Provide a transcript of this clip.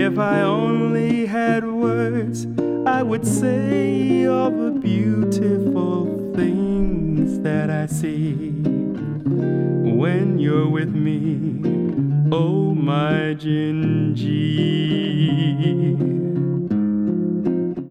If I only had words, I would say all the beautiful things that I see when you're with me, oh my Gingy.